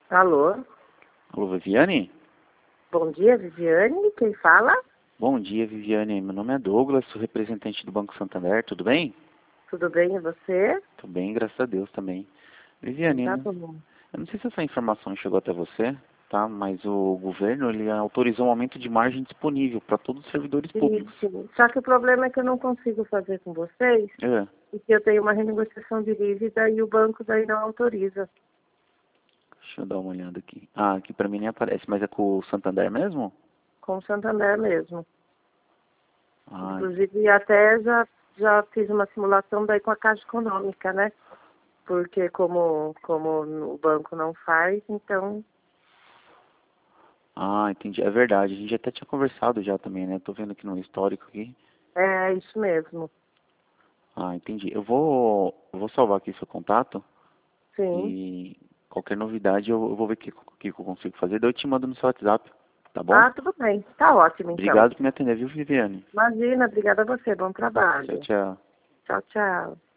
Alô? Alô, Viviane? Bom dia, Viviane. Quem fala? Bom dia, Viviane. Meu nome é Douglas, sou representante do Banco Santander, tudo bem? Tudo bem e você? Tudo bem, graças a Deus também. Viviane, Tá né? bom. Eu não sei se essa informação chegou até você, tá? Mas o governo, ele autorizou um aumento de margem disponível para todos os servidores públicos. Sim. Só que o problema é que eu não consigo fazer com vocês, É. porque eu tenho uma renegociação de dívida e o banco daí não autoriza. Deixa eu dar uma olhada aqui. Ah, aqui pra mim nem aparece, mas é com o Santander mesmo? Com o Santander mesmo. Ah, Inclusive, até já fiz uma simulação daí com a Caixa Econômica, né? Porque como o banco não faz, então... entendi. É verdade, a gente até tinha conversado já também, né? Tô vendo aqui no histórico aqui. É isso mesmo. Ah, entendi. Eu vou salvar aqui seu contato. Sim. E qualquer novidade eu vou ver o que eu consigo fazer. Daí eu te mando no seu WhatsApp, tá bom? Ah, tudo bem. Tá ótimo, então. Obrigado por me atender, viu, Viviane? Imagina, obrigada a você. Bom Tchau, trabalho. tchau. Tchau, tchau.